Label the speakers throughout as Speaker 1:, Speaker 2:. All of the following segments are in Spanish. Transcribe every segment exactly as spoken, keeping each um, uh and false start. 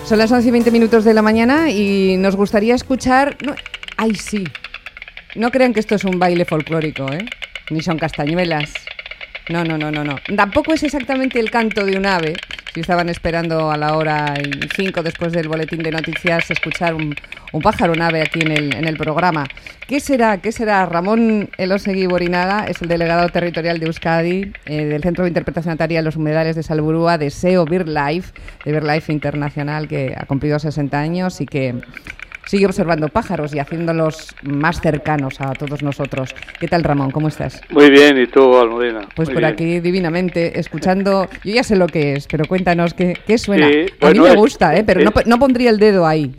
Speaker 1: Son las once y veinte minutos de la mañana y nos gustaría escuchar... No, ¡ay, sí! No crean que esto es un baile folclórico, ¿eh? Ni son castañuelas. No, no, no, no, no. Tampoco es exactamente el canto de un ave. Si estaban esperando a la hora y cinco después del boletín de noticias escuchar un, un pájaro, un ave aquí en el, en el programa. ¿Qué será? ¿Qué será? Ramón Elósegui Borinaga es el delegado territorial de Euskadi, eh, del Centro de Interpretación Ataria de los Humedales de Salburua, de S E O BirdLife, de BirdLife Internacional, que ha cumplido sesenta años y que sigue observando pájaros y haciéndolos más cercanos a todos nosotros. ¿Qué tal, Ramón? ¿Cómo estás?
Speaker 2: Muy bien, ¿y tú, Almudena?
Speaker 1: Pues
Speaker 2: Muy
Speaker 1: por
Speaker 2: bien.
Speaker 1: aquí, divinamente, escuchando... Yo ya sé lo que es, pero cuéntanos, ¿qué, qué suena?
Speaker 2: Sí,
Speaker 1: a mí
Speaker 2: bueno,
Speaker 1: me
Speaker 2: es-
Speaker 1: gusta, ¿eh? Pero
Speaker 2: es-
Speaker 1: no, no pondría el dedo ahí.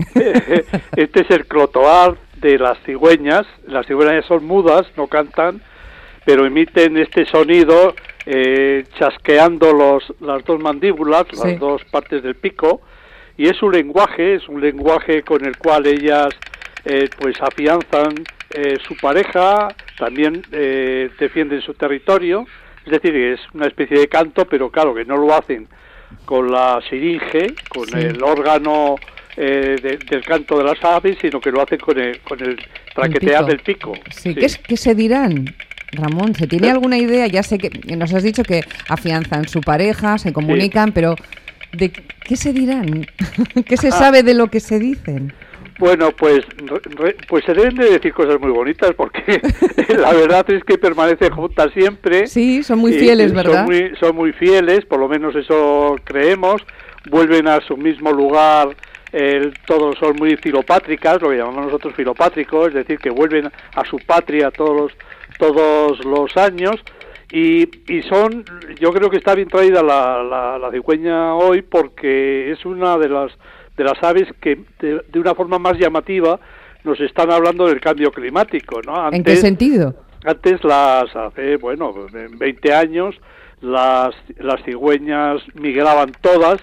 Speaker 2: Este es el clotoar de las cigüeñas. Las cigüeñas son mudas, no cantan, pero emiten este sonido eh, chasqueando los, las dos mandíbulas,
Speaker 1: Sí.
Speaker 2: las dos partes del pico, y es un lenguaje, es un lenguaje con el cual ellas eh, pues afianzan eh, su pareja, también eh, defienden su territorio, es decir, es una especie de canto, pero claro que no lo hacen con la siringe, con
Speaker 1: Sí.
Speaker 2: el órgano eh, de- del canto de las aves, sino que lo hacen con el, con el traquetear
Speaker 1: pico.
Speaker 2: del pico.
Speaker 1: Sí,
Speaker 2: Sí.
Speaker 1: ¿Qué, es- qué se dirán? Ramón, ¿se tiene alguna idea? Ya sé que nos has dicho que afianzan su pareja, se comunican, pero ¿de qué se dirán? ¿Qué se
Speaker 2: Ah.
Speaker 1: sabe de lo que se dicen?
Speaker 2: Bueno, pues re- re- pues se deben de decir cosas muy bonitas porque la verdad es que permanecen juntas siempre.
Speaker 1: Sí, son muy
Speaker 2: y-
Speaker 1: fieles,
Speaker 2: y
Speaker 1: ¿verdad?
Speaker 2: Son muy, son muy fieles, por lo menos eso creemos. Vuelven a su mismo lugar, eh, todos son muy filopátricas, lo que llamamos nosotros filopátricos, es decir, que vuelven a su patria todos los, todos los años. Y, y son, yo creo que está bien traída la, la, la cigüeña hoy porque es una de las de las aves que de, de una forma más llamativa nos están hablando del cambio climático, ¿no?
Speaker 1: ¿En qué sentido?
Speaker 2: Antes las, hace, bueno, en veinte años, las, las cigüeñas migraban todas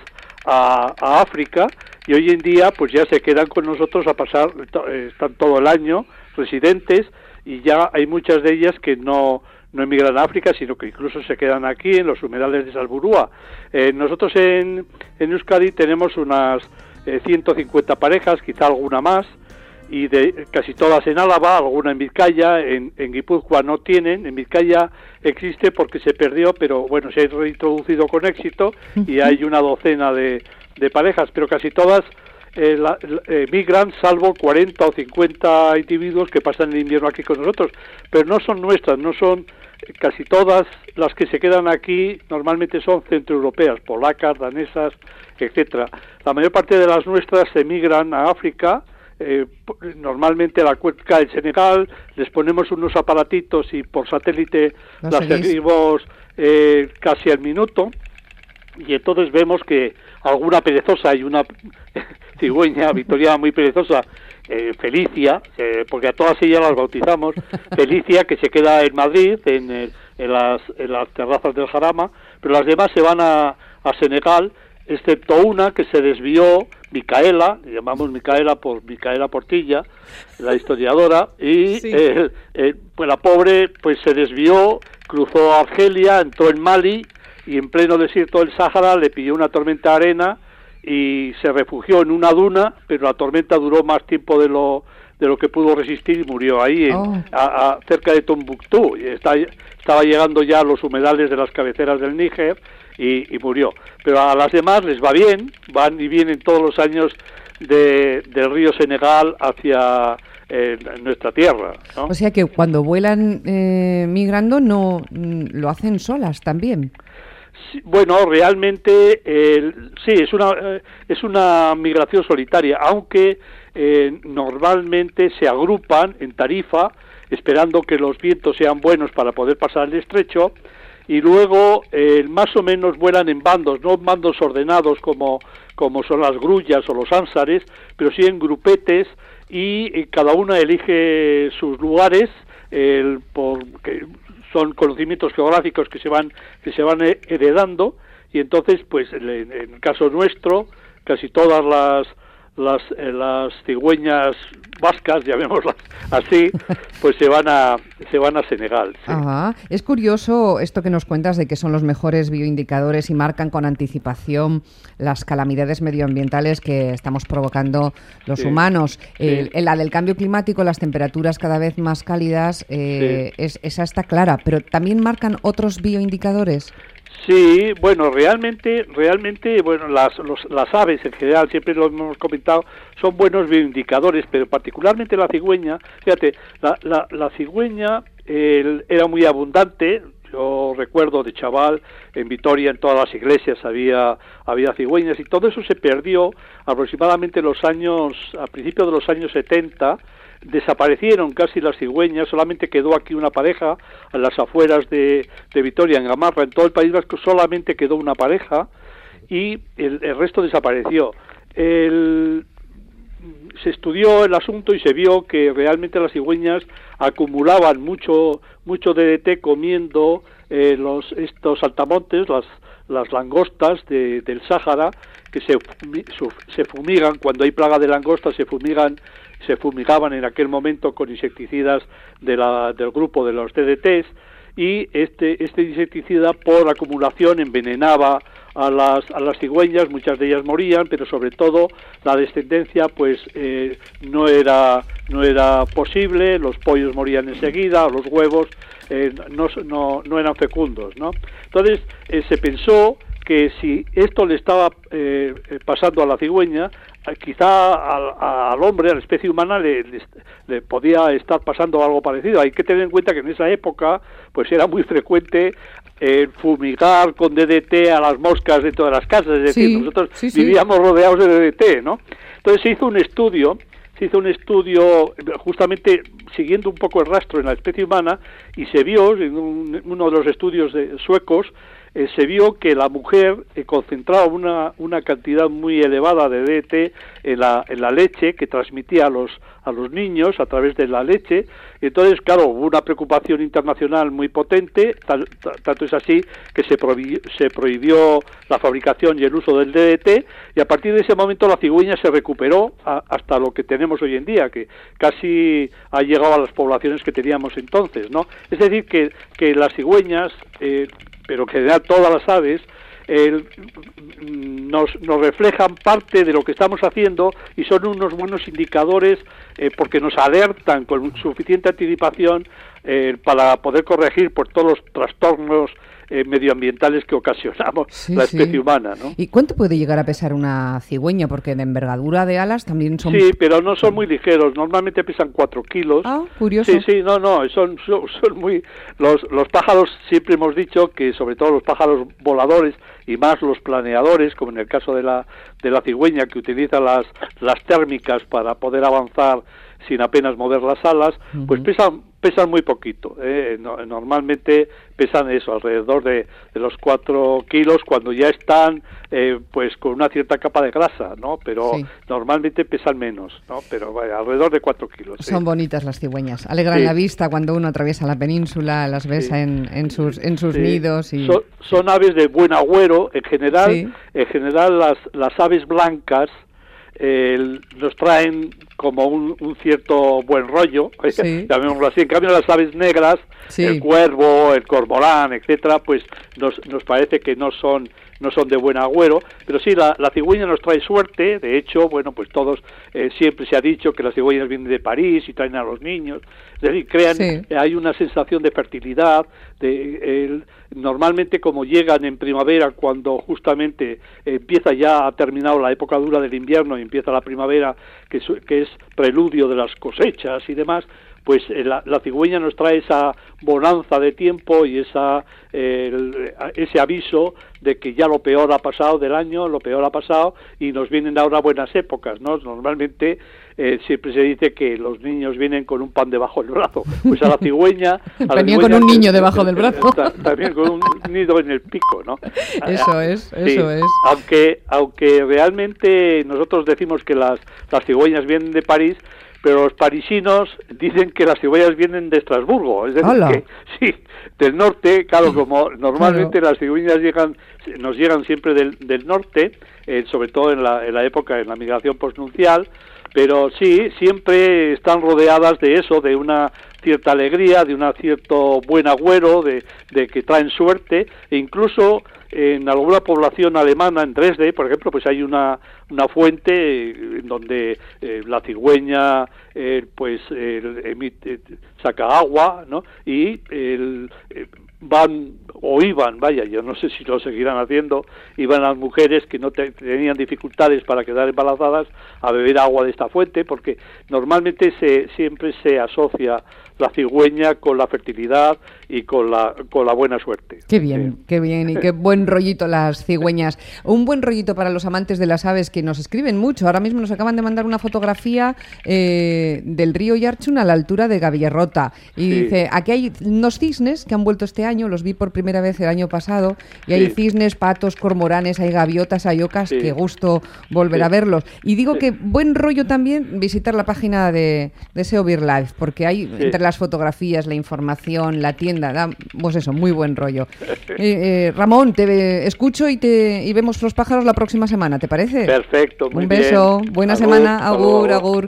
Speaker 2: a, a África y hoy en día pues ya se quedan con nosotros a pasar, to- eh, están todo el año residentes y ya hay muchas de ellas que no no emigran a África, sino que incluso se quedan aquí en los humedales de Salburúa. Eh, nosotros en, en Euskadi tenemos unas eh, ciento cincuenta parejas, quizá alguna más, y de casi todas en Álava, alguna en Vizcaya, en, en Guipúzcoa no tienen, en Vizcaya existe porque se perdió, pero bueno, se ha reintroducido con éxito y hay una docena de, de parejas, pero casi todas eh, la- eh, migran, salvo cuarenta o cincuenta individuos que pasan el invierno aquí con nosotros, pero no son nuestras, no son eh, casi todas las que se quedan aquí, normalmente son centroeuropeas, polacas, danesas, etcétera. La mayor parte de las nuestras emigran a África, eh, p- normalmente a la cuenca del Senegal, les ponemos unos aparatitos y por satélite
Speaker 1: Lo
Speaker 2: las
Speaker 1: seguís.
Speaker 2: seguimos eh, casi al minuto, y entonces vemos que alguna perezosa y una cigüeña victoriana muy perezosa, eh, Felicia, eh, porque a todas ellas las bautizamos, Felicia, que se queda en Madrid, en, el- en, las, en las terrazas del Jarama, pero las demás se van a, a Senegal, excepto una que se desvió, Micaela, le llamamos Micaela por Micaela Portilla, la historiadora, y
Speaker 1: Sí.
Speaker 2: eh, eh, pues la pobre pues se desvió, cruzó Argelia, entró en Mali, y en pleno desierto del Sáhara le pilló una tormenta de arena y se refugió en una duna, pero la tormenta duró más tiempo de lo de lo que pudo resistir y murió ahí, en,
Speaker 1: Oh.
Speaker 2: a- a- cerca de Tombuctú. Y está, estaba llegando ya a los humedales de las cabeceras del Níger y, y murió. Pero a las demás les va bien, van y vienen todos los años de, del río Senegal hacia eh, nuestra tierra, ¿no?
Speaker 1: O sea que cuando vuelan eh, migrando no mm, lo hacen solas también.
Speaker 2: Sí, bueno, realmente eh, sí, es una eh, es una migración solitaria, aunque eh, normalmente se agrupan en tarifa, esperando que los vientos sean buenos para poder pasar el estrecho, y luego eh, más o menos vuelan en bandos, no en bandos ordenados como, como son las grullas o los ánsares, pero sí en grupetes, y eh, cada una elige sus lugares, el, por, que son conocimientos geográficos que se van que se van eh, heredando, y entonces pues en, en el caso nuestro casi todas las las, eh, las cigüeñas vascas, llamémoslas así, pues se van a se van a Senegal. Sí.
Speaker 1: Ajá. Es curioso esto que nos cuentas de que son los mejores bioindicadores y marcan con anticipación las calamidades medioambientales que estamos provocando los
Speaker 2: sí.
Speaker 1: humanos.
Speaker 2: Sí.
Speaker 1: El, el, la del cambio climático, las temperaturas cada vez más cálidas, eh, sí. es, esa está clara, pero ¿también marcan otros bioindicadores?
Speaker 2: Sí, bueno, realmente, realmente, bueno, las, los, las aves en general, siempre lo hemos comentado, son buenos bioindicadores, pero particularmente la cigüeña, fíjate, la, la, la cigüeña el, era muy abundante. Yo recuerdo de chaval, en Vitoria, en todas las iglesias había había cigüeñas, y todo eso se perdió aproximadamente en los años, a principios de los años setenta. Desaparecieron casi las cigüeñas, solamente quedó aquí una pareja a las afueras de, de Vitoria, en Gamarra. En todo el País Vasco solamente quedó una pareja y el, el resto desapareció. El, se estudió el asunto y se vio que realmente las cigüeñas acumulaban mucho mucho D D T comiendo eh, los estos saltamontes, las las langostas de, del Sáhara, que se, se fumigan. Cuando hay plaga de langostas se fumigan se fumigaban en aquel momento con insecticidas de la, del grupo de los D D Ts, y este este insecticida por acumulación envenenaba a las a las cigüeñas, muchas de ellas morían, pero sobre todo la descendencia pues eh, no era no era posible, los pollos morían enseguida, los huevos eh, no, no no eran fecundos, ¿no? Entonces eh, se pensó que si esto le estaba eh, pasando a la cigüeña, quizá al, al hombre, a la especie humana, le, le, le podía estar pasando algo parecido. Hay que tener en cuenta que en esa época pues era muy frecuente eh, fumigar con D D T a las moscas dentro de las casas, es decir,
Speaker 1: sí,
Speaker 2: nosotros
Speaker 1: sí, sí.
Speaker 2: vivíamos rodeados de D D T, ¿no? Entonces se hizo un estudio, se hizo un estudio justamente siguiendo un poco el rastro en la especie humana, y se vio, en un, uno de los estudios de, suecos, Eh, se vio que la mujer eh, concentraba una, una cantidad muy elevada de D D T en la, en la leche que transmitía a los, a los niños a través de la leche. Entonces, claro, hubo una preocupación internacional muy potente, tal, tanto es así que se prohibió, se prohibió la fabricación y el uso del D D T, y a partir de ese momento la cigüeña se recuperó a, hasta lo que tenemos hoy en día, que casi ha llegado a las poblaciones que teníamos entonces, ¿no? Es decir, que, que las cigüeñas... Eh, pero en general todas las aves, eh, nos, nos reflejan parte de lo que estamos haciendo, y son unos buenos indicadores eh, porque nos alertan con suficiente anticipación eh, para poder corregir por todos los trastornos eh, medioambientales que ocasionamos sí, la especie sí. humana, ¿no?
Speaker 1: ¿Y cuánto puede llegar a pesar una cigüeña? Porque de envergadura de alas también son...
Speaker 2: Sí, pero no son muy ligeros, normalmente pesan cuatro kilos.
Speaker 1: Ah, curioso.
Speaker 2: Sí, sí, no, no, son, son, son muy... Los, los pájaros, siempre hemos dicho que sobre todo los pájaros voladores, y más los planeadores, como en el caso de la, de la cigüeña, que utiliza las, las térmicas para poder avanzar sin apenas mover las alas, uh-huh. pues pesan pesan muy poquito, ¿eh? No, normalmente pesan eso, alrededor de, de los cuatro kilos, cuando ya están eh, pues con una cierta capa de grasa, ¿no? Pero sí. normalmente pesan menos, ¿no? Pero vaya, alrededor de cuatro kilos.
Speaker 1: Son ¿sí? bonitas las cigüeñas, alegran sí. la vista cuando uno atraviesa la península, las ves sí. en, en sus en sus sí. nidos. Y...
Speaker 2: Son, son aves de buen agüero, en general, sí. en general las, las aves blancas Eh, nos traen como un, un cierto buen rollo, sí. llamémoslo así. En cambio las aves negras, sí. el cuervo, el cormorán, etcétera, pues nos, nos parece que no son no son de buen agüero, pero sí, la, la cigüeña nos trae suerte. De hecho, bueno, pues todos, eh, siempre se ha dicho que las cigüeñas vienen de París y traen a los niños, es decir, crean, sí. eh, hay una sensación de fertilidad, de, eh, normalmente como llegan en primavera, cuando justamente eh, empieza ya, ha terminado la época dura del invierno y empieza la primavera, que es, que es preludio de las cosechas y demás, pues eh, la, la cigüeña nos trae esa bonanza de tiempo y esa eh, el, ese aviso de que ya lo peor ha pasado del año, lo peor ha pasado, y nos vienen ahora buenas épocas, ¿no? Normalmente eh, siempre se dice que los niños vienen con un pan debajo del brazo, pues a la cigüeña...
Speaker 1: Venía con un niño debajo del brazo.
Speaker 2: También con un nido en el pico, ¿no?
Speaker 1: Eso es, eso
Speaker 2: sí.
Speaker 1: es.
Speaker 2: Aunque, aunque realmente nosotros decimos que las, las cigüeñas vienen de París, pero los parisinos dicen que las cigüeñas vienen de Estrasburgo, es decir,
Speaker 1: ¡Hala!
Speaker 2: que sí, del norte, claro, como normalmente claro. Las cigüeñas llegan, nos llegan siempre del, del norte, eh, sobre todo en la, en la época, en la migración postnupcial, pero sí, siempre están rodeadas de eso, de una cierta alegría, de un cierto buen agüero, de, de que traen suerte, e incluso en alguna población alemana, en Dresde, por ejemplo, pues hay una, una fuente en donde eh, la cigüeña eh, pues eh, emite, saca agua, ¿no? Y el, eh, van o iban, vaya, yo no sé si lo seguirán haciendo, iban las mujeres que no te, tenían dificultades para quedar embarazadas a beber agua de esta fuente, porque normalmente se siempre se asocia la cigüeña con la fertilidad y con la con la buena suerte.
Speaker 1: Qué bien, sí. Qué bien y qué buen rollito las cigüeñas. Un buen rollito para los amantes de las aves que nos escriben mucho. Ahora mismo nos acaban de mandar una fotografía eh, del río Yarchun a la altura de Gavillarrota. Y sí. Dice, aquí hay unos cisnes que han vuelto este año, los vi por primera vez el año pasado, y sí. Hay cisnes, patos, cormoranes, hay gaviotas, hay ocas, sí. Qué gusto volver sí. a verlos. Y digo sí. que buen rollo también visitar la página de, de S E O BirdLife, porque hay sí. entre las fotografías, la información, la tienda, da, pues eso, muy buen rollo. Eh, eh, Ramón, te escucho y te y vemos los pájaros la próxima semana, ¿te parece?
Speaker 2: Perfecto, muy
Speaker 1: Un beso,
Speaker 2: bien.
Speaker 1: buena
Speaker 2: Agur,
Speaker 1: semana, agur, agur.